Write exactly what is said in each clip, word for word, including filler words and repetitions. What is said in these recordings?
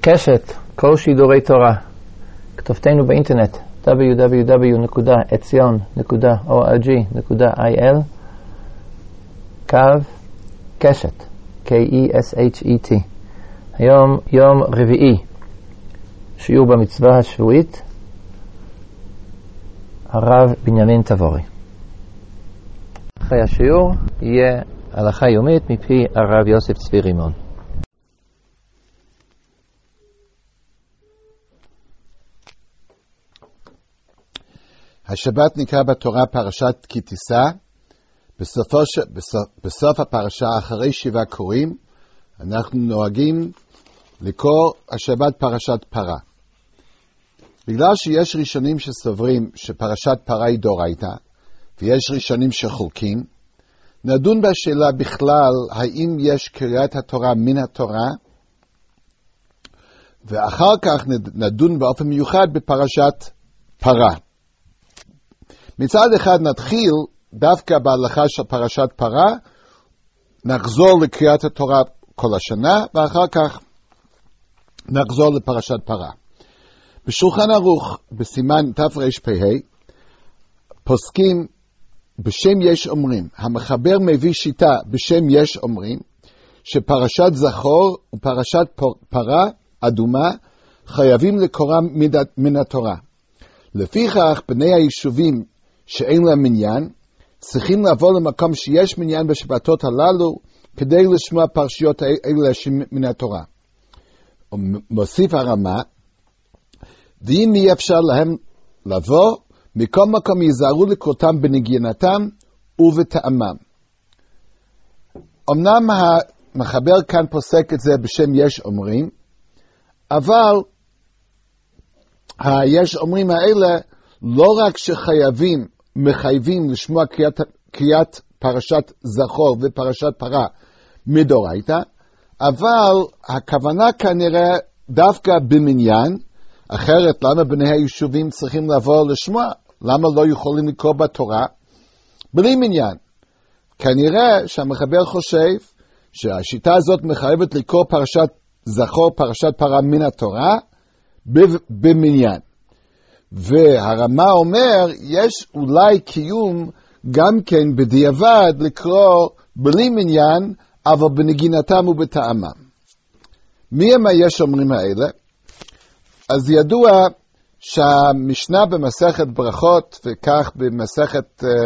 קשת, כל שידורי תורה. כתובתנו באינטרנט דאבליו דאבליו דאבליו נקודה עציון נקודה או אר ג'י נקודה איי אל קו קשת, K E S H E T. היום יום רביעי, שיעור במצווה השבועית, הרב בנימין תבורי. אחרי השיעור יהיה הלכה יומית מפי הרב יוסף צבי רימון. השבת נקרא בתורה פרשת כי תישא. בסופו ש... בסוף... בסוף הפרשה, אחרי שבעה קוראים, אנחנו נוהגים לקרוא השבת פרשת פרה. בגלל שיש ראשונים שסוברים שפרשת פרה היא דאורייתא, ויש ראשונים שחולקים, נדון בשאלה בכלל האם יש קריאת התורה מן התורה, ואחר כך נדון באופן מיוחד בפרשת פרה. מצד אחד נתחיל דווקא בהלכה של פרשת פרה, נחזור לקריאת התורה כל השנה, ואחר כך נחזור לפרשת פרה. בשולחן ערוך, בסימן תרפ"ה, פוסקים בשם יש אומרים, המחבר מביא שיטה בשם יש אומרים, שפרשת זכור ופרשת פרה אדומה חייבים לקורם מן התורה. לפיכך בני היישובים שאין להם מניין, צריכים לבוא למקום שיש מניין בשבתות הללו, כדי לשמוע פרשיות אלה מן התורה. מוסיף הרמה, ואם אי אפשר להם לבוא, מכל מקום יזהרו לקרותם בנגינתם ובטעמם. אמנם המחבר כאן פוסק את זה בשם יש אומרים, אבל היש אומרים האלה לא רק שחייבים, מחייבים לשמוע קריאת, קריאת פרשת זכור ופרשת פרה מדאורייתא, אבל הכוונה כנראה דווקא במניין, אחרת למה בני היישובים צריכים לבוא לשמוע? למה לא יכולים לקרוא בתורה? בלי מניין. כנראה שהמחבר חושב שהשיטה הזאת מחייבת לקרוא פרשת זכור, פרשת פרה מן התורה, במניין. והרמה אומר, יש אולי קיום גם כן בדיעבד לקרוא בלי מניין, אבל בנגינתם ובטעמם. מי הם היש אומרים האלה? אז ידוע שהמשנה במסכת ברכות, וכך במסכת אה,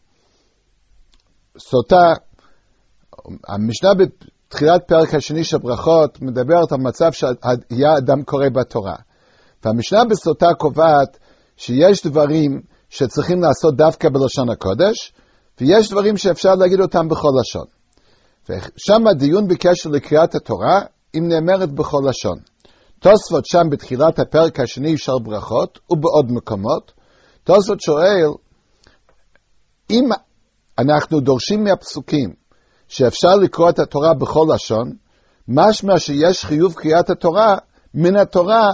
סוטה, המשנה בתחילת פרק השני של ברכות, מדברת על מצב שהיה אדם קורא בתורה. והמשנה בסוטה קובעת שיש דברים שצריכים לעשות דווקא בלשון הקודש, ויש דברים שאפשר להגיד אותם בכל לשון. ושם הדיון בקשר לקריאת התורה, אם נאמרת בכל לשון. תוספות שם בתחילת הפרק השני של ברכות, ובעוד מקומות, תוספות שואל, אם אנחנו דורשים מהפסוקים שאפשר לקרוא את התורה בכל לשון, משמע שיש חיוב קריאת התורה מן התורה,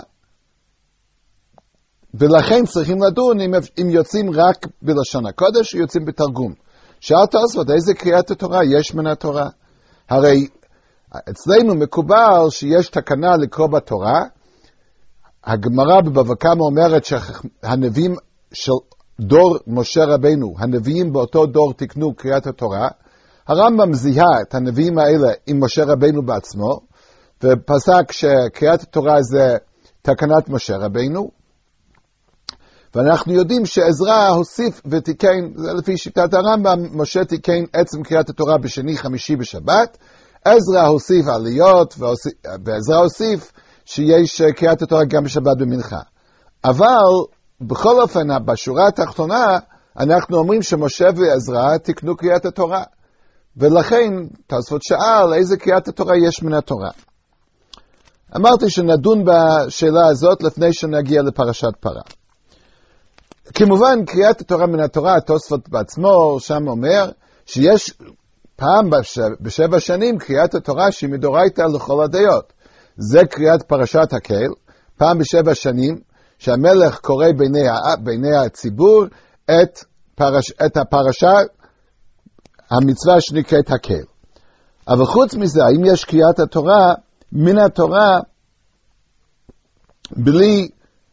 ולכן צריכים לדון אם, אם יוצאים רק בלשון הקודש או יוצאים בתרגום. שאל תוספות, איזה קריאת התורה יש מן התורה? הרי אצלנו מקובל שיש תקנה לקרוא בתורה. הגמרא בבבא קמא אומרת שהנביאים של דור משה רבנו, הנביאים באותו דור תקנו קריאת התורה. הרמב"ם זיהה את הנביאים האלה עם משה רבנו בעצמו, ופסק שקריאת התורה זה תקנת משה רבנו. ואנחנו יודעים שעזרא הוסיף ותיקן, לפי שיטת הרמב"ם, משה תיקן עצם קריאת התורה בשני חמישי בשבת, עזרא הוסיף עליות, ועזרא הוסיף שיש קריאת התורה גם בשבת במנחה. אבל בכל אופן, בשורה התחתונה, אנחנו אומרים שמשה ועזרא תיקנו קריאת התורה. ולכן, תוספות שאל, איזה קריאת התורה יש מן התורה? אמרתי שנדון בשאלה הזאת לפני שנגיע לפרשת פרה. כמובן, קריאת התורה מן התורה, תוספות בעצמו, שם אומר שיש פעם בשבע שנים קריאת התורה שהיא מדאורייתא לכל הדעות. זה קריאת פרשת הקהל, פעם בשבע שנים, שהמלך קורא בעיני, בעיני הציבור את, פרש, את הפרשה, המצווה שנקראת הקהל. אבל חוץ מזה, אם יש קריאת התורה, מן התורה, בלי,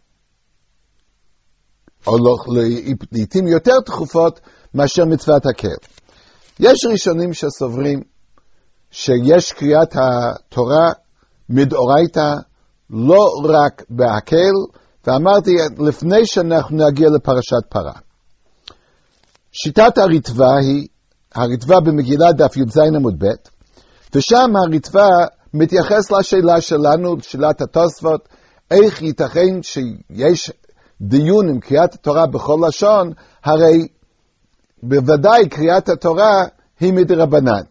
או לא, לעתים יותר תכופות מאשר מצוות הקהל. יש ראשונים שסוברים שיש קריאת התורה מדאורייתא לא רק בהקהל, ואמרתי לפני שאנחנו נגיע לפרשת פרה. שיטת הרטב"א היא, הרטב"א במגילה דף י"ז עמוד ב', ושם הרטב"א מתייחס לשאלה שלנו, שאלת התוספות, איך ייתכן שיש דיון עם קריאת התורה בכל לשון, הרי בוודאי קריאת התורה היא מדרבנן.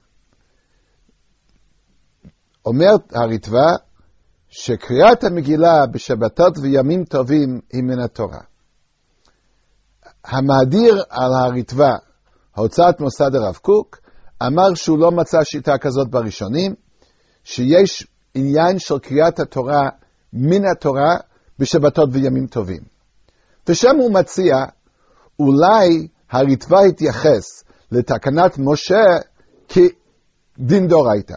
אומר הרטב"א שקריאת המגילה בשבתות וימים טובים היא מן התורה. המאדיר על הרטב"א, הוצאת מוסד הרב קוק, אמר שהוא לא מצא שיטה כזאת בראשונים, שיש עניין של קריאת התורה מן התורה בשבתות וימים טובים. ושם הוא מציע, אולי הרטב"א התייחס לתקנת משה כדין דאורייתא.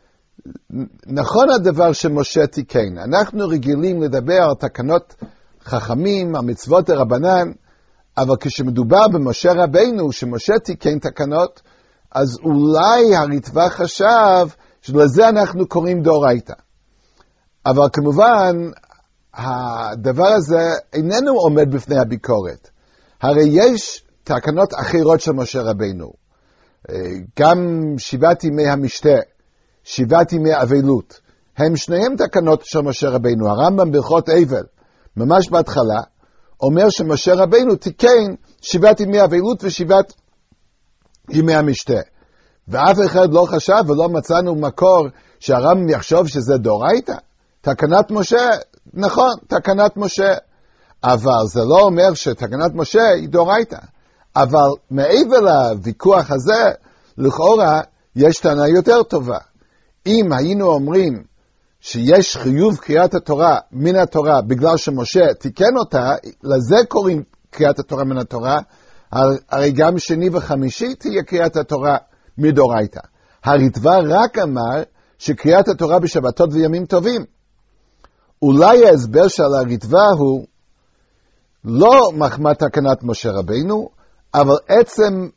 נכון הדבר שמשה תיקן, אנחנו רגילים לדבר על תקנות חכמים, המצוות דרבנן, אבל כשמדובר במשה רבינו, שמשה תיקן תקנות, אז אולי הרטב"א חשב שלזה אנחנו קוראים דאורייתא. אבל כמובן, הדבר הזה איננו עומד בפני הביקורת. הרי יש תקנות אחרות של משה רבינו. גם שבעת ימי המשתה, שבעת ימי אבלות, הם שניהם תקנות של משה רבינו. הרמב"ם בהלכות אבל, ממש בהתחלה, אומר שמשה רבינו תיקן שבעת ימי אבלות ושבעת ימי המשתה. ואף אחד לא חשב ולא מצאנו מקור שהרמב"ם יחשוב שזה דאורייתא. תקנת משה, נכון, תקנת משה. אבל זה לא אומר שתקנת משה היא דאורייתא. אבל מעבר לוויכוח הזה, לכאורה יש טענה יותר טובה. אם היינו אומרים שיש חיוב קריאת התורה מן התורה בגלל שמשה תיקן אותה, לזה קוראים קריאת התורה מן התורה, הרי גם שני וחמישי תהיה קריאת התורה מדאורייתא. הרטב"א רק אמר שקריאת התורה בשבתות וימים טובים. אולי ההסבר של הרטב"א הוא לא מחמת תקנת משה רבינו, אבל עצם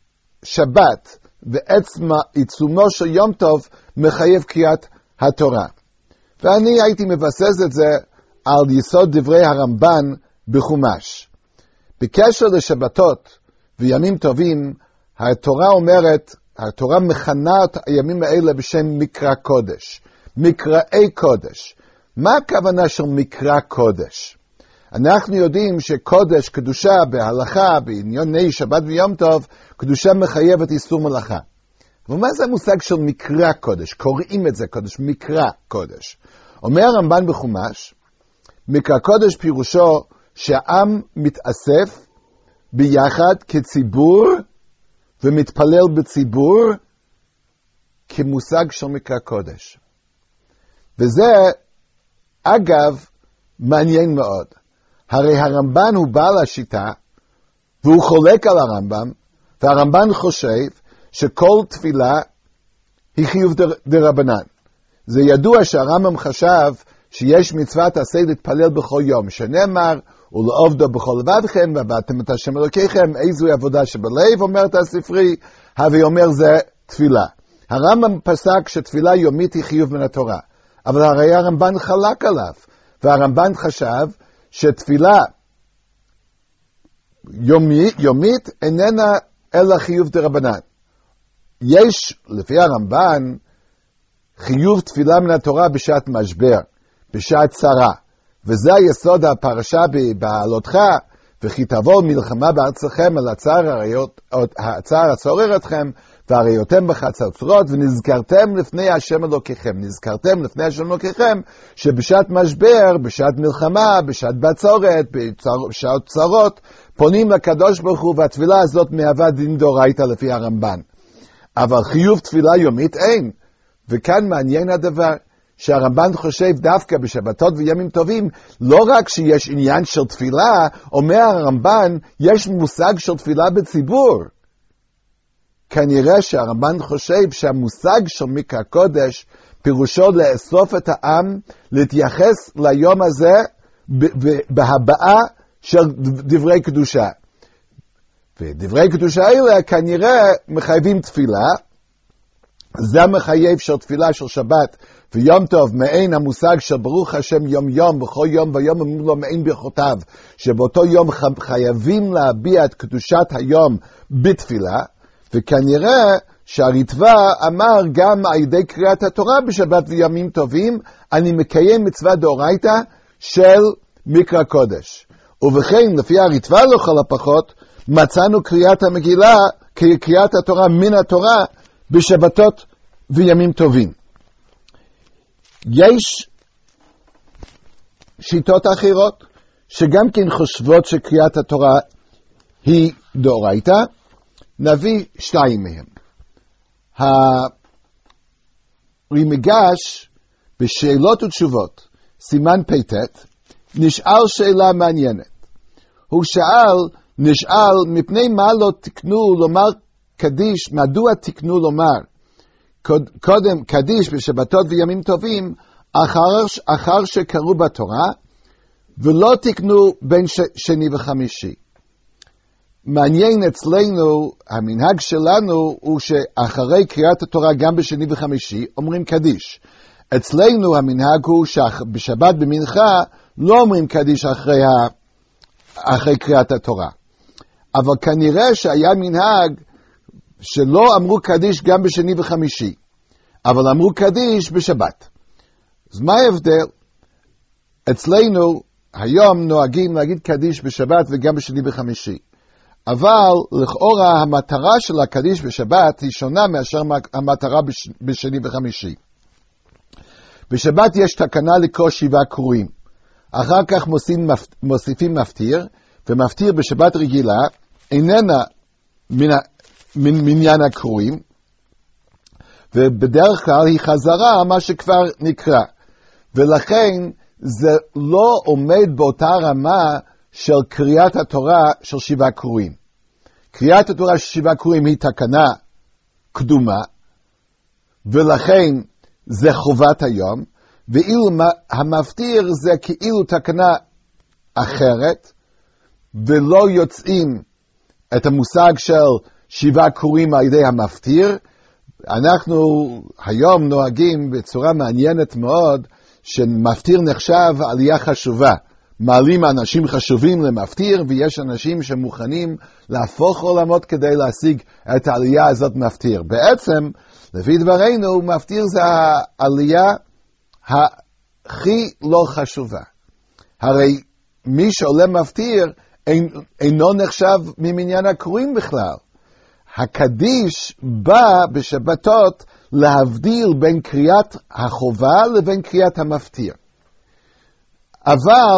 שבת ועצם עיצומו של יום טוב מחייב קריאת התורה. ואני הייתי מבסס את זה על יסוד דברי הרמב"ן בחומש. בקשר לשבתות וימים טובים, התורה אומרת, התורה מכנה את הימים האלה בשם מקרא קודש, מקראי קודש. מה הכוונה של מקרא קודש? אנחנו יודעים שקודש, קדושה בהלכה, בענייני שבת ויום טוב, קדושה מחייבת איסור מלאכה. ומה זה המושג של מקרא קודש? קוראים את זה קודש, מקרא קודש. אומר הרמב"ן בחומש, מקרא קודש פירושו שהעם מתאסף ביחד כציבור ומתפלל בציבור כמושג של מקרא קודש. וזה, אגב, מעניין מאוד. הרי הרמב"ן הוא בעל השיטה, והוא חולק על הרמב"ם, והרמב"ן חושב שכל תפילה היא חיוב דרבנן. זה ידוע שהרמב"ם חשב שיש מצוות עשה להתפלל בכל יום, שנאמר, ולעובדו בכל לבבכם, ועבדתם את השם אלוקיכם, איזוהי עבודה שבלב, אומרת הספרי, הווי אומר זה תפילה. הרמב"ם פסק שתפילה יומית היא חיוב מן התורה, אבל הרי הרמב"ן חלק עליו, והרמב"ן חשב שתפילה יומית, יומית איננה אלא חיוב דרבנן. יש, לפי הרמב"ן, חיוב תפילה מן התורה בשעת משבר, בשעת צרה. וזה היסוד הפרשה בעלותך, וכי תבוא מלחמה בארצכם על הצער, הצער הצורר אתכם, והראיותם בחצוצרות, ונזכרתם לפני השם אלוקיכם. נזכרתם לפני השם אלוקיכם, שבשעת משבר, בשעת מלחמה, בשעת בצורת, בשעת צרות, פונים לקדוש ברוך הוא, והתפילה הזאת מהווה דין דאורייתא לפי הרמב"ן. אבל חיוב תפילה יומית אין. וכאן מעניין הדבר, שהרמב"ן חושב דווקא בשבתות וימים טובים, לא רק שיש עניין של תפילה, אומר הרמב"ן, יש מושג של תפילה בציבור. כנראה שהרמב"ן חושב שהמושג של מקרא קודש, פירושו לאסוף את העם, להתייחס ליום הזה בהבעה של דברי קדושה. ודברי קדושה האלה כנראה מחייבים תפילה, זה מחייב של תפילה של שבת ויום טוב, מעין המושג של ברוך השם יום יום, בכל יום ויום אומרים לו מעין ברכותיו, שבאותו יום חייבים להביע את קדושת היום בתפילה, וכנראה שהריטב"א אמר גם על ידי קריאת התורה בשבת וימים טובים, אני מקיים מצווה דאורייתא של מקרא קודש. ובכן, לפי הריטב"א לכל הפחות, מצאנו קריאת המגילה, קריאת התורה מן התורה, בשבתות וימים טובים. יש שיטות אחרות, שגם כן חושבות שקריאת התורה היא דאורייתא, נביא שתיים מהם. הרימגש בשאלות ותשובות, סימן פ"ט, נשאל שאלה מעניינת. הוא שאל, נשאל, מפני מה לא תקנו לומר קדיש, מדוע תקנו לומר קודם קדיש בשבתות וימים טובים, אחר, אחר שקראו בתורה, ולא תקנו בין ש, שני וחמישי. מעניין אצלנו, המנהג שלנו הוא שאחרי קריאת התורה גם בשני וחמישי אומרים קדיש. אצלנו המנהג הוא שבשבת במנחה לא אומרים קדיש אחרי, ה, אחרי קריאת התורה. אבל כנראה שהיה מנהג שלא אמרו קדיש גם בשני וחמישי, אבל אמרו קדיש בשבת. אז מה ההבדל? אצלנו היום נוהגים להגיד קדיש בשבת וגם בשני וחמישי. אבל לכאורה המטרה של הקדיש בשבת היא שונה מאשר המטרה בשני וחמישי. בשבת יש תקנה לקרוא שבעה קרואים. אחר כך מוסיפים, מוסיפים מפטיר, ומפטיר בשבת רגילה איננה מן, מן מניין הקרואים, ובדרך כלל היא חזרה מה שכבר נקרא. ולכן זה לא עומד באותה רמה של קריאת התורה של שבעה קרואים. קריאת התורה של שבעה קרואים היא תקנה קדומה, ולכן זה חובת היום, ואילו המפטיר זה כאילו תקנה אחרת, ולא יוצאים את המושג של שבעה קרואים על ידי המפטיר. אנחנו היום נוהגים בצורה מעניינת מאוד, שמפטיר נחשב עלייה חשובה. מעלים אנשים חשובים למפטיר, ויש אנשים שמוכנים להפוך עולמות כדי להשיג את העלייה הזאת מפטיר. בעצם, לפי דברינו, מפטיר זה העלייה הכי לא חשובה. הרי מי שעולה מפטיר אינו נחשב ממניין הקרואים בכלל. הקדיש בא בשבתות להבדיל בין קריאת החובה לבין קריאת המפטיר. אבל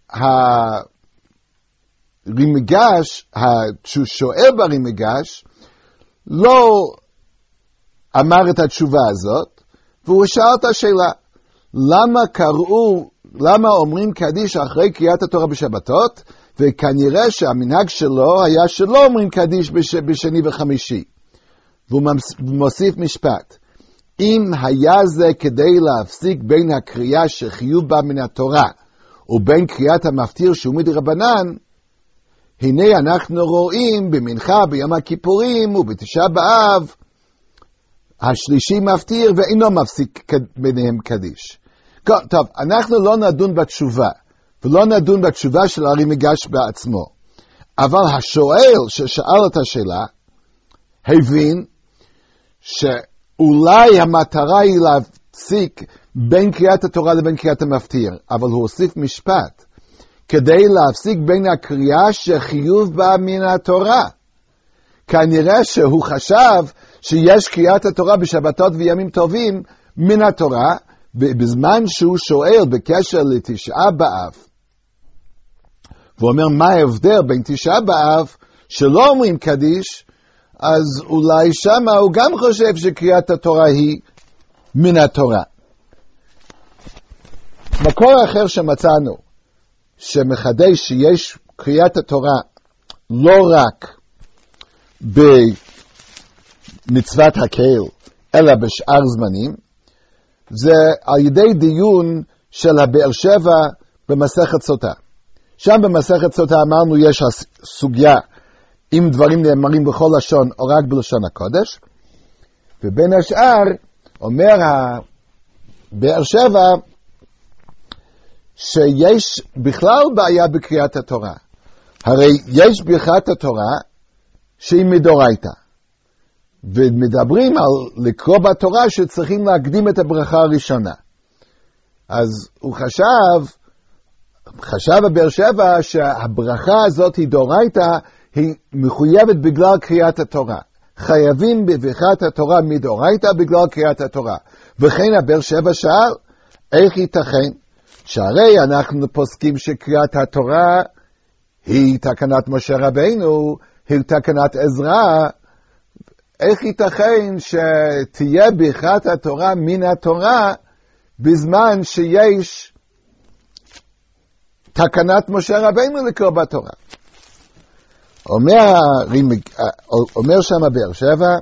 הרימגש, השואל ברימגש, לא אמר את התשובה הזאת, והוא שאל את השאלה, למה קראו, למה אומרים קדיש אחרי קריאת התורה בשבתות, וכנראה שהמנהג שלו היה שלא אומרים קדיש בש, בשני וחמישי. והוא מוסיף משפט, אם היה זה כדי להפסיק בין הקריאה שחיוב בה מן התורה, ובין קריאת המפטיר שהוא מדרבנן, הנה אנחנו רואים במנחה ביום הכיפורים ובתשעה באב, השלישי מפטיר ואינו מפסיק ביניהם קדיש. טוב, אנחנו לא נדון בתשובה, ולא נדון בתשובה של הרימגש בעצמו. אבל השואל ששאל את השאלה, הבין שאולי המטרה היא להפסיק בין קריאת התורה לבין קריאת המפטיר, אבל הוא הוסיף משפט, כדי להפסיק בין הקריאה שחיוב בה מן התורה. כנראה שהוא חשב שיש קריאת התורה בשבתות וימים טובים מן התורה, בזמן שהוא שואל בקשר לתשעה באב. והוא אומר, מה ההבדל בין תשעה באב שלא אומרים קדיש, אז אולי שמה הוא גם חושב שקריאת התורה היא מן התורה. מקור אחר שמצאנו, שמחדש שיש קריאת התורה לא רק במצוות הקהל, אלא בשאר זמנים, זה על ידי דיון של הבאר שבע במסכת סוטה. שם במסכת סוטה אמרנו יש סוגיה אם דברים נאמרים בכל לשון או רק בלשון הקודש, ובין השאר אומר באר שבע שיש בכלל בעיה בקריאת התורה. הרי יש ברכת התורה שהיא מדורייתא, ומדברים על לקרוא בתורה שצריכים להקדים את הברכה הראשונה. אז הוא חשב, חשב בבאר שבע שהברכה הזאת היא דורייתא, היא מחויבת בגלל קריאת התורה. חייבים בברכת התורה מדורייתא בגלל קריאת התורה. וכן הבאר שבע שאל, איך ייתכן? שהרי אנחנו פוסקים שקריאת התורה היא תקנת משה רבינו, היא תקנת עזרא, איך ייתכן שתהיה ברכת התורה מן התורה בזמן שיש תקנת משה רבינו לקרוא בתורה? אומר, אומר שם באר שבע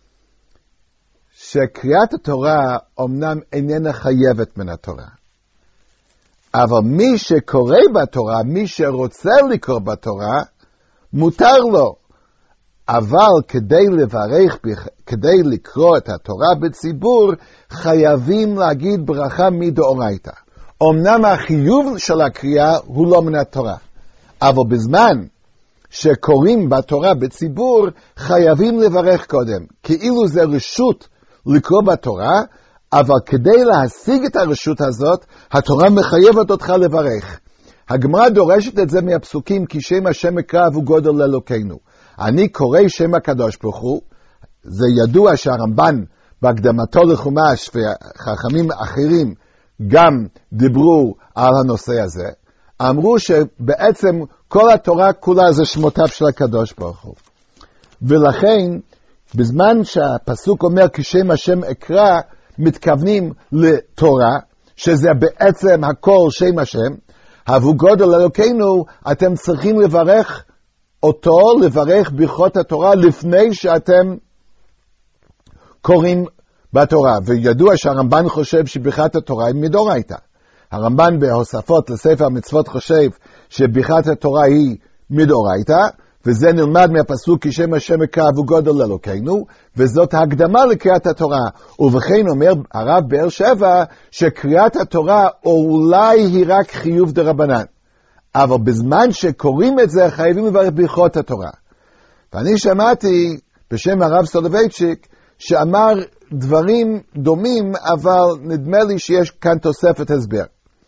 שקריאת התורה אמנם איננה חייבת מן התורה, אבל מי שקורא בתורה, מי שרוצה לקרוא בתורה, מותר לו. אבל כדי לברך, כדי לקרוא את התורה בציבור, חייבים להגיד ברכה מדאורייתא. אמנם החיוב של הקריאה הוא לא מן התורה, אבל בזמן שקוראים בתורה בציבור, חייבים לברך קודם. כאילו זה רשות לקרוא בתורה, אבל כדי להשיג את הרשות הזאת, התורה מחייבת אותך לברך. הגמרא דורשת את זה מהפסוקים, כי שם השם אקרא וגודל לאלוקינו. אני קורא שם הקדוש ברוך הוא, זה ידוע שהרמב"ן בהקדמתו לחומש וחכמים אחרים גם דיברו על הנושא הזה, אמרו שבעצם כל התורה כולה זה שמותיו של הקדוש ברוך הוא. ולכן, בזמן שהפסוק אומר כי שם השם אקרא, מתכוונים לתורה, שזה בעצם הכל שם השם, הבו גודל אלוקינו, אתם צריכים לברך אותו, לברך ברכות התורה לפני שאתם קוראים בתורה. וידוע שהרמב"ן חושב שברכת התורה היא מדאורייתא. הרמב"ן בהוספות לספר המצוות חושב שברכת התורה היא מדאורייתא, וזה נלמד מהפסוק כי שם השם אקרא וגודל לאלוקינו, וזאת הקדמה לקריאת התורה. ובכן אומר הרב באר שבע שקריאת התורה אולי היא רק חיוב דרבנן, אבל בזמן שקוראים את זה חייבים לברך ברכות התורה. ואני שמעתי בשם הרב סולובייצ'יק שאמר דברים דומים, אבל נדמה לי שיש כאן תוספת הסבר.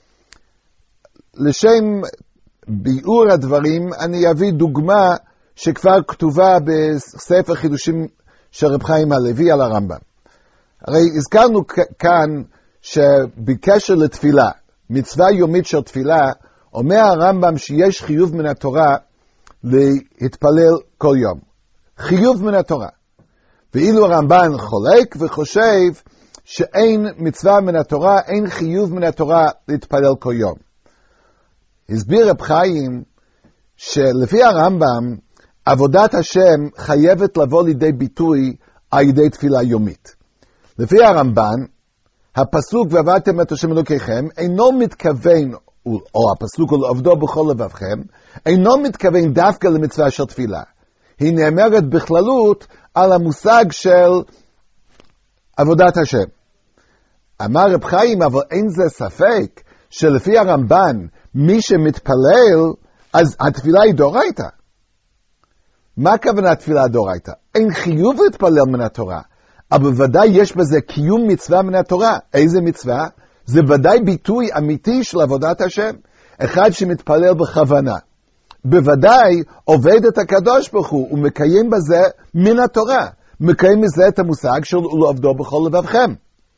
לשם ביאור הדברים אני אביא דוגמה שכבר כתובה בספר חידושים של רב חיים הלוי על הרמב"ם. הרי הזכרנו כאן שבקשר לתפילה, מצווה יומית של תפילה, אומר הרמב"ם שיש חיוב מן התורה להתפלל כל יום. חיוב מן התורה. ואילו הרמב"ן חולק וחושב שאין מצווה מן התורה, אין חיוב מן התורה להתפלל כל יום. הסביר רב חיים שלפי הרמב"ם, עבודת השם חייבת לבוא לידי ביטוי על ידי תפילה יומית. לפי הרמב"ן, הפסוק ועבדתם את השם אלוקיכם אינו מתכוון, או הפסוק הוא לעבדו בכל לבבכם, אינו מתכוון דווקא למצווה של תפילה. היא נאמרת בכללות על המושג של עבודת השם. אמר רב חיים, אבל אין זה ספק שלפי הרמב"ן, מי שמתפלל, אז התפילה היא דאורייתא. מה הכוונה תפילה דאורייתא? אין חיוב להתפלל מן התורה, אבל בוודאי יש בזה קיום מצווה מן התורה. איזה מצווה? זה ודאי ביטוי אמיתי של עבודת השם. אחד שמתפלל בכוונה, בוודאי עובד את הקדוש ברוך הוא, ומקיים בזה מן התורה. מקיים בזה את המושג של לעבדו בכל לבבכם.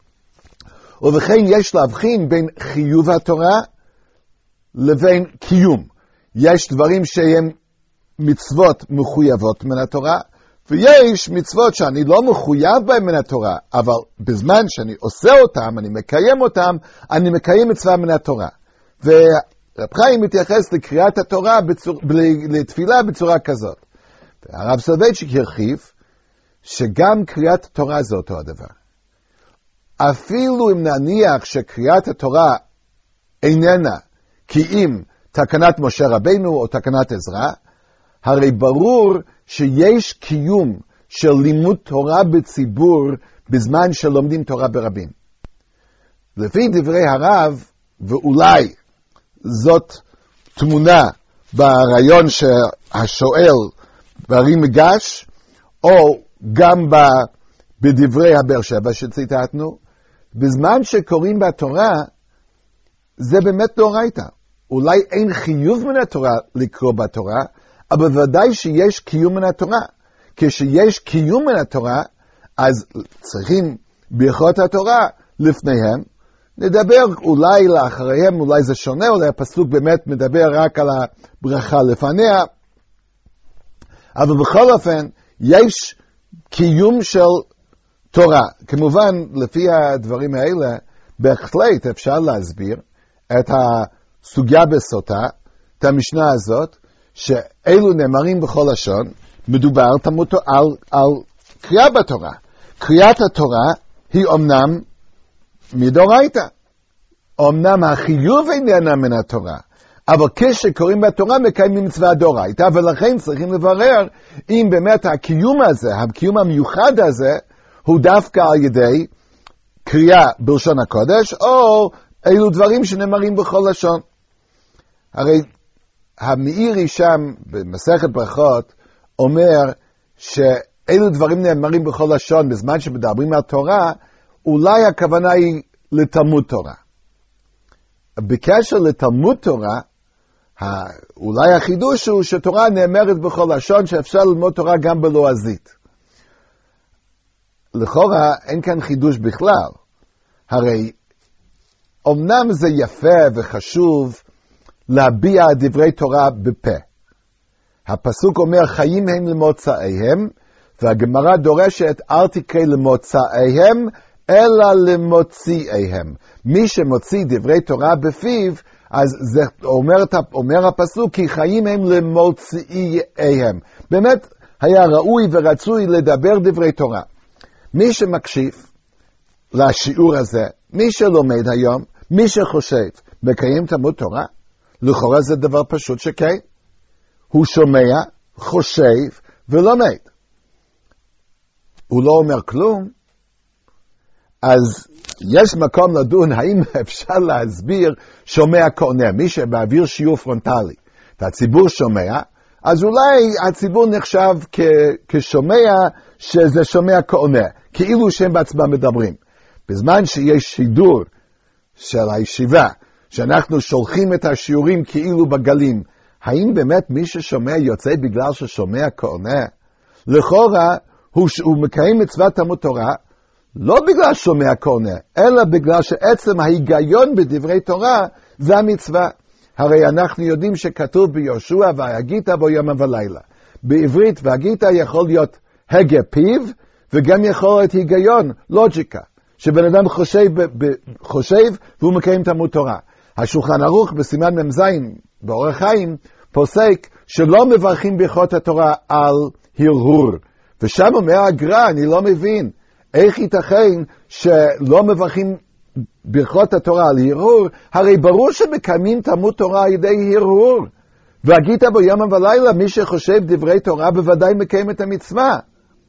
ובכן יש להבחין בין חיוב התורה לבין קיום. יש דברים שהם מצוות מחויבות מן התורה, ויש מצוות שאני לא מחויב בהם מן התורה, אבל בזמן שאני עושה אותם, אני מקיים אותם, אני מקיים מצווה מן התורה. ורב חיים מתייחס לקריאת התורה, בצור, לתפילה בצורה כזאת. הרב סולובייצ'יק הרחיב שגם קריאת התורה זה אותו הדבר. אפילו אם נניח שקריאת התורה איננה כי אם תקנת משה רבינו או תקנת עזרא, הרי ברור שיש קיום של לימוד תורה בציבור בזמן שלומדים תורה ברבים. לפי דברי הרב, ואולי זאת תמונה ברעיון שהשואל ברי מגש, או גם בדברי הבאר שבע שציטטנו, בזמן שקוראים בתורה, זה באמת דאורייתא. אולי אין חיוב מן התורה לקרוא בתורה, אבל בוודאי שיש קיום מן התורה. כשיש קיום מן התורה, אז צריכים ברכות התורה לפניהם, נדבר אולי לאחריהם, אולי זה שונה, אולי הפסוק באמת מדבר רק על הברכה לפניה, אבל בכל אופן, יש קיום של תורה. כמובן, לפי הדברים האלה, בהחלט אפשר להסביר את הסוגיה בסוטה, את המשנה הזאת, שאלו נאמרים בכל לשון, מדובר תמות על, על קריאה בתורה. קריאת התורה היא אומנם מדאורייתא. אומנם החיוב איננה מן התורה, אבל כשקוראים בתורה מקיימים מצווה דאורייתא, ולכן צריכים לברר אם באמת הקיום הזה, הקיום המיוחד הזה, הוא דווקא על ידי קריאה בלשון הקודש, או אילו דברים שנאמרים בכל לשון. הרי המאירי שם במסכת ברכות אומר שאילו דברים נאמרים בכל לשון בזמן שמדברים על תורה, אולי הכוונה היא לתלמוד תורה. בקשר לתלמוד תורה, אולי החידוש הוא שתורה נאמרת בכל לשון, שאפשר ללמוד תורה גם בלועזית. לכאורה אין כאן חידוש בכלל. הרי אמנם זה יפה וחשוב להביע דברי תורה בפה. הפסוק אומר חיים הם למוצאיהם, והגמרא דורשת אל תקרא למוצאיהם, אלא למוציאיהם. מי שמוציא דברי תורה בפיו, אז זה אומר, אומר הפסוק, כי חיים הם למוציאיהם. באמת היה ראוי ורצוי לדבר דברי תורה. מי שמקשיב לשיעור הזה, מי שלומד היום, מי שחושב, מקיים תלמוד תורה, לכאורה זה דבר פשוט שכן. הוא שומע, חושב ולומד. הוא לא אומר כלום, אז יש מקום לדון האם אפשר להסביר שומע קונה, מי שבאוויר שיעור פרונטלי, והציבור שומע, אז אולי הציבור נחשב כ- כשומע שזה שומע קונה, כאילו שהם בעצמם מדברים. בזמן שיש שידור של הישיבה, שאנחנו שולחים את השיעורים כאילו בגלים, האם באמת מי ששומע יוצא בגלל ששומע קונה? לכאורה הוא, הוא מקיים מצוות תלמוד תורה, לא בגלל שומע קונה, אלא בגלל שעצם ההיגיון בדברי תורה זה המצווה. הרי אנחנו יודעים שכתוב ביהושע, והגית בו יום ולילה. בעברית, והגית יכול להיות הגה פיו, וגם יכול להיות היגיון, לוג'יקה, שבן אדם חושב, ב- ב- חושב והוא מקיים תלמוד תורה. השולחן ערוך בסימן ממז באורח חיים פוסק שלא מברכים ברכות התורה על הרהור. ושם אומר הגר"א, אני לא מבין, איך ייתכן שלא מברכים ברכות התורה על הרהור? הרי ברור שמקיימים תלמוד תורה על ידי הרהור. והגית בו יום ולילה, מי שחושב דברי תורה בוודאי מקיים את המצווה.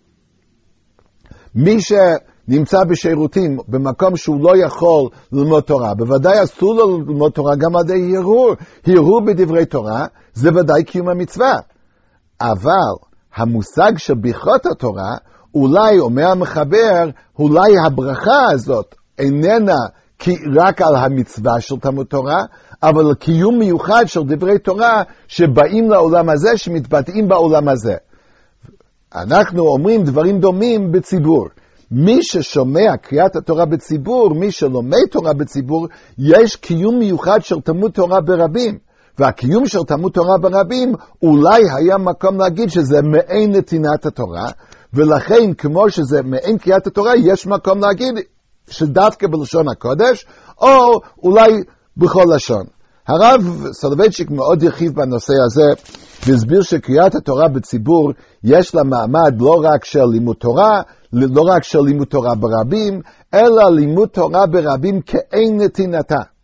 מי שנמצא בשירותים במקום שהוא לא יכול ללמוד תורה, בוודאי אסור לו ללמוד תורה גם על ידי הרהור. הרהור בדברי תורה זה ודאי קיום המצווה. אבל המושג של ברכות התורה, אולי, אומר המחבר, אולי הברכה הזאת איננה רק על המצווה של תלמוד תורה, אבל קיום מיוחד של דברי תורה שבאים לעולם הזה, שמתבטאים בעולם הזה. אנחנו אומרים דברים דומים בציבור. מי ששומע קריאת התורה בציבור, מי שלומד תורה בציבור, יש קיום מיוחד של תלמוד תורה ברבים. והקיום של תלמוד תורה ברבים, אולי היה מקום להגיד שזה מעין נתינת התורה, ולכן כמו שזה מעין קריאת התורה, יש מקום להגיד שדווקא בלשון הקודש, או אולי בכל לשון. הרב סולובייצ'יק מאוד הרחיב בנושא הזה, והסביר שקריאת התורה בציבור יש לה מעמד לא רק של לימוד תורה, לא רק של לימוד תורה ברבים, אלא לימוד תורה ברבים כאין נתינתה.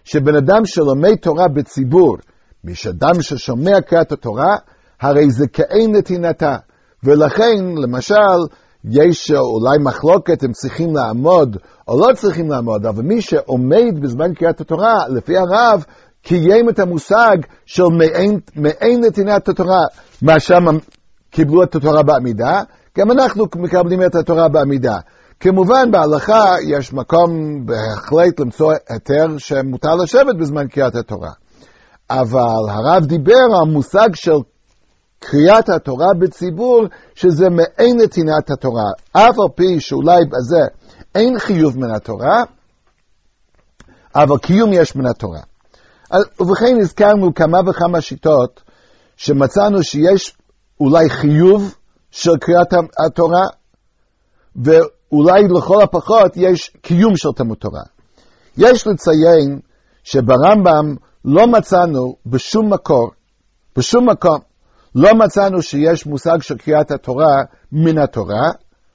שבן אדם שלומד תורה בציבור, משאדם ששומע קריאת התורה, הרי זה כאין נתינתה. ולכן, למשל, יש אולי מחלוקת, הם צריכים לעמוד או לא צריכים לעמוד, אבל מי שעומד בזמן קריאת התורה, לפי הרב, קיים את המושג של מעין, מעין נתינת התורה, מה שם קיבלו את התורה בעמידה, גם אנחנו מקבלים את התורה בעמידה. כמובן, בהלכה יש מקום בהחלט למצוא היתר שמותר לשבת בזמן קריאת התורה. אבל הרב דיבר על מושג של קריאת התורה בציבור, שזה מעין נתינת התורה. אף על פי שאולי בזה אין חיוב מן התורה, אבל קיום יש מן התורה. ובכן הזכרנו כמה וכמה שיטות שמצאנו שיש אולי חיוב של קריאת התורה, ואולי לכל הפחות יש קיום של תלמוד תורה. יש לציין שברמב"ם לא מצאנו בשום מקור, בשום מקום, לא מצאנו שיש מושג של קריאת התורה מן התורה,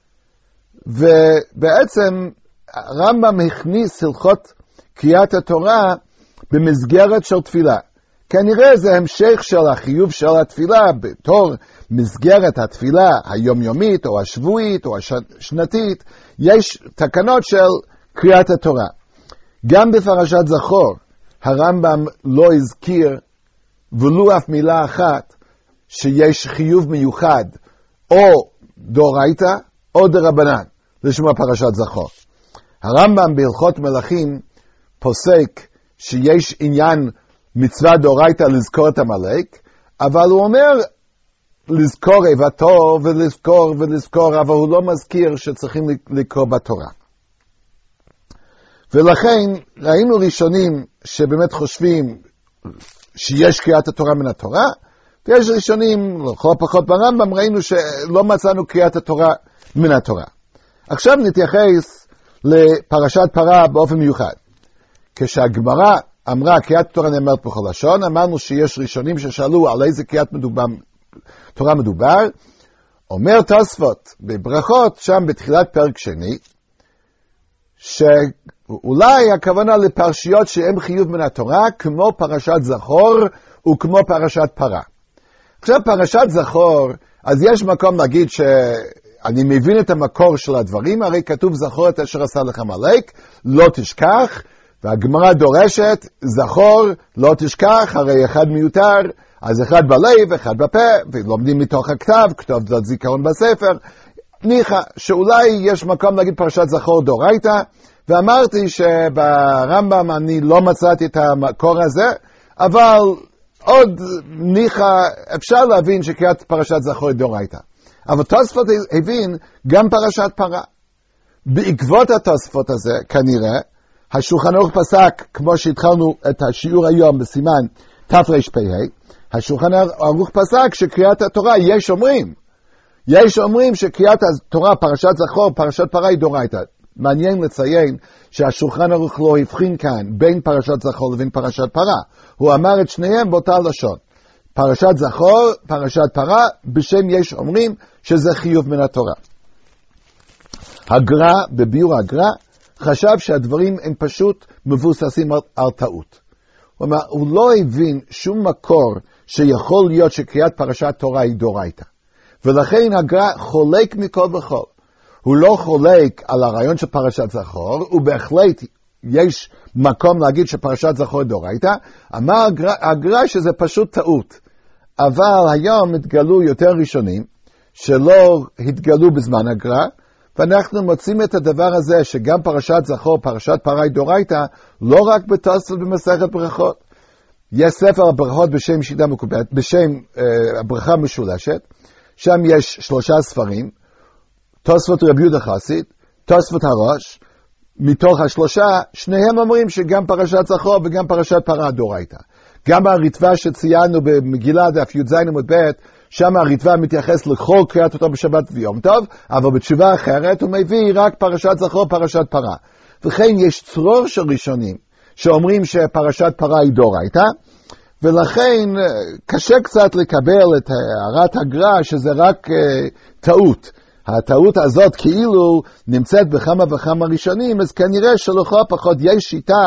ובעצם הרמב"ם הכניס הלכות קריאת התורה במסגרת של תפילה. כנראה זה המשך של החיוב של התפילה בתור מסגרת התפילה היומיומית או השבועית או השנתית. יש תקנות של קריאת התורה. גם בפרשת זכור הרמב"ם לא הזכיר ולו אף מילה אחת שיש חיוב מיוחד או דאורייתא או דרבנן לשמוע פרשת זכור. הרמב"ם בהלכות מלכים פוסק שיש עניין מצווה דאורייתא לזכור את עמלק, אבל הוא אומר לזכור איבתו ולזכור ולזכור, אבל הוא לא מזכיר שצריכים לקרוא בתורה. ולכן ראינו ראשונים שבאמת חושבים שיש קריאת התורה מן התורה, ויש ראשונים, לכל פחות ברמב"ם, ראינו שלא מצאנו קריאת התורה מן התורה. עכשיו נתייחס לפרשת פרה באופן מיוחד. כשהגמרא אמרה קריאת התורה נאמרת בכל לשון, אמרנו שיש ראשונים ששאלו על איזה קריאת מדובר, תורה מדובר. אומר תוספות בברכות שם בתחילת פרק שני, שאולי הכוונה לפרשיות שהם חיוב מן התורה, כמו פרשת זכור וכמו פרשת פרה. עכשיו פרשת זכור, אז יש מקום להגיד שאני מבין את המקור של הדברים, הרי כתוב זכור את אשר עשה לך עמלק, לא תשכח, והגמרא דורשת זכור, לא תשכח, הרי אחד מיותר, אז אחד בלב, אחד בפה, ולומדים מתוך הכתב, כתוב זאת זיכרון בספר. ניחא, שאולי יש מקום להגיד פרשת זכור דאורייתא, ואמרתי שברמב"ם אני לא מצאתי את המקור הזה, אבל עוד ניחא אפשר להבין שקריאת פרשת זכור דאורייתא. אבל תוספות הבין גם פרשת פרה. בעקבות התוספות הזה, כנראה, השולחן ערוך פסק, כמו שהתחלנו את השיעור היום בסימן תרפ"ה, השולחן ערוך פסק שקריאת התורה, יש אומרים, יש אומרים שקריאת התורה, פרשת זכור, פרשת פרה היא דאורייתא. מעניין לציין שהשולחן ערוך לא הבחין כאן בין פרשת זכור לבין פרשת פרה. הוא אמר את שניהם באותה לשון. פרשת זכור, פרשת פרה, בשם יש אומרים שזה חיוב מן התורה. הגר"א, בביאור הגר"א, חשב שהדברים הם פשוט מבוססים על, על טעות. הוא אומר, הוא לא הבין שום מקור שיכול להיות שקריאת פרשת תורה היא דאורייתא. ולכן הגר"א חולק מכל וכל. הוא לא חולק על הרעיון של פרשת זכור, ובהחלט יש מקום להגיד שפרשת זכור דאורייתא. אמר הגר"א שזה פשוט טעות. אבל היום התגלו יותר ראשונים שלא התגלו בזמן הגר"א, ואנחנו מוצאים את הדבר הזה שגם פרשת זכור, פרשת פרה היא דאורייתא, לא רק בתוספות במסכת ברכות. יש ספר הברכות בשם שיטה מקובלת, בשם אה, הברכה משולשת, שם יש שלושה ספרים, תוספות רבי יהודה חסיד, תוספות הראש, מתוך השלושה, שניהם אומרים שגם פרשת זכור וגם פרשת פרה דאורייתא. גם הריטב"א שציינו במגילה דף י"ז עמוד ב', שם הריטב"א מתייחס לכל קריאת התורה בשבת ויום טוב, אבל בתשובה אחרת הוא מביא רק פרשת זכור, פרשת פרה. וכן יש צרור של ראשונים שאומרים שפרשת פרה היא דאורייתא, ולכן קשה קצת לקבל את הערת הגר"א שזה רק uh, טעות. הטעות הזאת כאילו נמצאת בכמה וכמה ראשונים, אז כנראה שלכל פחות יש שיטה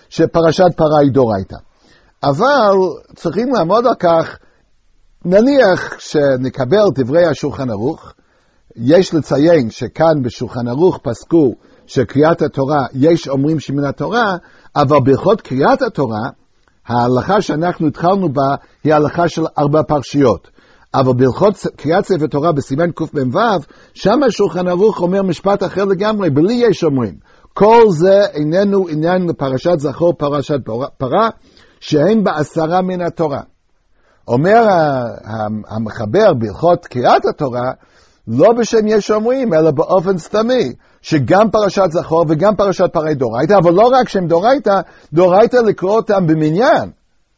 שפרשת פרה היא דורייתא. אבל צריכים לעמוד על כך, נניח שנקבל דברי השולחן ערוך, יש לציין שכאן בשולחן ערוך פסקו שקריאת התורה, יש אומרים שמן התורה, אבל בהלכות קריאת התורה, ההלכה שאנחנו התחלנו בה היא ההלכה של ארבע פרשיות. אבל בהלכות קריאת ספר תורה בסימן קמ"ו, שם השולחן ערוך אומר משפט אחר לגמרי, בלי יש אומרים. כל זה איננו עניין לפרשת זכור פרשת פרה, שהם בעשרה מן התורה. אומר המחבר בהלכות קריאת התורה, לא בשם יש אומרים, אלא באופן סתמי, שגם פרשת זכור וגם פרשת פרה דורייתא, אבל לא רק שהם דורייתא, דורייתא לקרוא אותם במניין.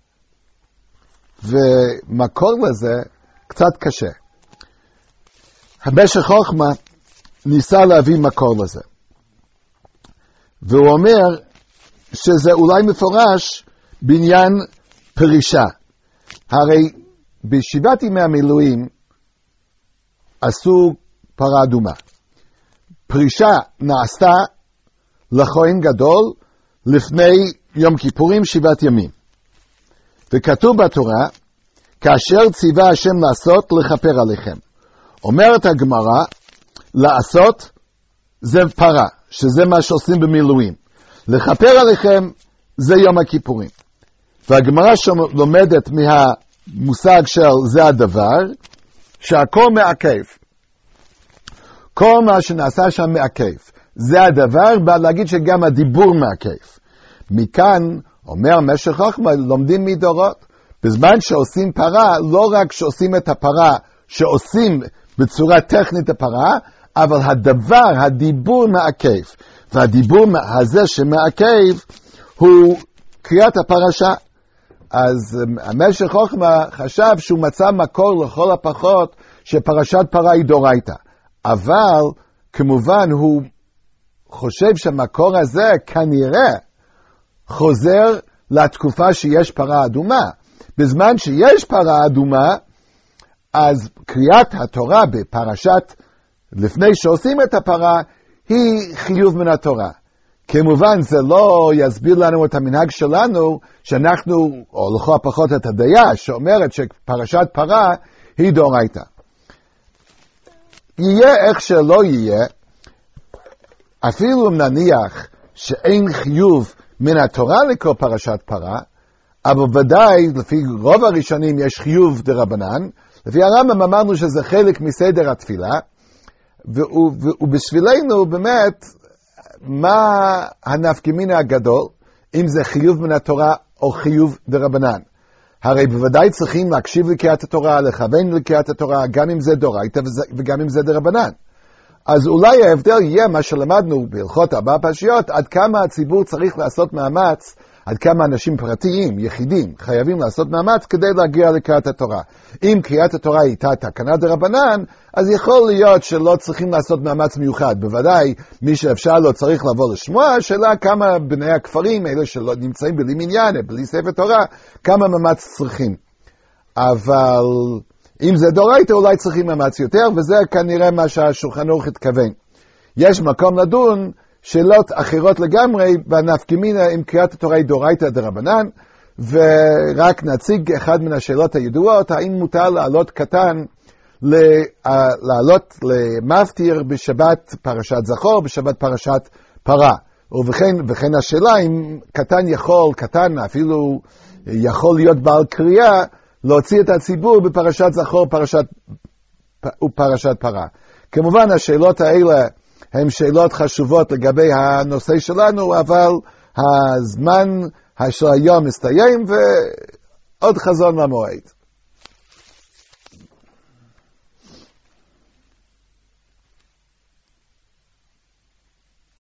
ומקור לזה קצת קשה. המשך חוכמה ניסה להביא מקור לזה. והוא אומר שזה אולי מפורש בעניין פרישה. הרי בישיבת ימי המילואים עשו פרה אדומה. פרישה נעשתה לכהן גדול לפני יום כיפורים שבעת ימים. וכתוב בתורה, כאשר ציווה השם לעשות, לכפר עליכם. אומרת הגמרא, לעשות זה פרה, שזה מה שעושים במילואים. לכפר עליכם זה יום הכיפורים. והגמרא לומדת מהמושג של זה הדבר, שהכל מעכב. כל מה שנעשה שם מעכב. זה הדבר, בא להגיד שגם הדיבור מעכב. מכאן, אומר משך חוכמה, לומדים מדורות. בזמן שעושים פרה, לא רק שעושים את הפרה, שעושים בצורה טכנית הפרה, אבל הדבר, הדיבור מעכב. והדיבור הזה שמעכב, הוא קריאת הפרשה. אז המשך חוכמה חשב שהוא מצא מקור לכל הפחות שפרשת פרה היא דורייתא. אבל כמובן הוא חושב שהמקור הזה כנראה חוזר לתקופה שיש פרה אדומה. בזמן שיש פרה אדומה, אז קריאת התורה בפרשת, לפני שעושים את הפרה, היא חיוב מן התורה. כמובן זה לא יסביר לנו את המנהג שלנו, שאנחנו, או לכל הפחות את הדעה, שאומרת שפרשת פרה היא דורייתא. יהיה איך שלא יהיה, אפילו אם נניח שאין חיוב מן התורה לקרוא פרשת פרה, אבל ודאי, לפי רוב הראשונים יש חיוב דרבנן, לפי הרמב"ם אמרנו שזה חלק מסדר התפילה, ובשבילנו באמת, מה הנפקא מינה הגדול, אם זה חיוב מן התורה או חיוב דרבנן. הרי בוודאי צריכים להקשיב לקריאת התורה, לכוון לקריאת התורה, גם אם זה דורייתא וגם אם זה דרבנן. אז אולי ההבדל יהיה מה שלמדנו בהלכות ארבע פרשיות, עד כמה הציבור צריך לעשות מאמץ, עד כמה אנשים פרטיים, יחידים, חייבים לעשות מאמץ כדי להגיע לקריאת התורה. אם קריאת התורה הייתה תקנה דרבנן, אז יכול להיות שלא צריכים לעשות מאמץ מיוחד. בוודאי, מי שאפשר לו צריך לבוא לשמוע, השאלה כמה בני הכפרים, אלה שלא נמצאים בלי מניין, בלי ספר תורה, כמה מאמץ צריכים. אבל אם זה דורייתא, אולי צריכים מאמץ יותר, וזה כנראה מה שהשולחן ערוך התכוון. יש מקום לדון שאלות אחרות לגמרי, בנפקא מינה עם קריאת התורה היא דורייתא דרבנן, ורק נציג אחד מן השאלות הידועות, האם מותר לעלות קטן, לעלות למפטיר בשבת פרשת זכור, בשבת פרשת פרה. ובכן, וכן השאלה אם קטן יכול, קטן אפילו יכול להיות בעל קריאה, להוציא את הציבור בפרשת זכור פרשת, ופרשת פרה. כמובן השאלות האלה הן שאלות חשובות לגבי הנושא שלנו, אבל הזמן של היום מסתיים ועוד חזון למועד.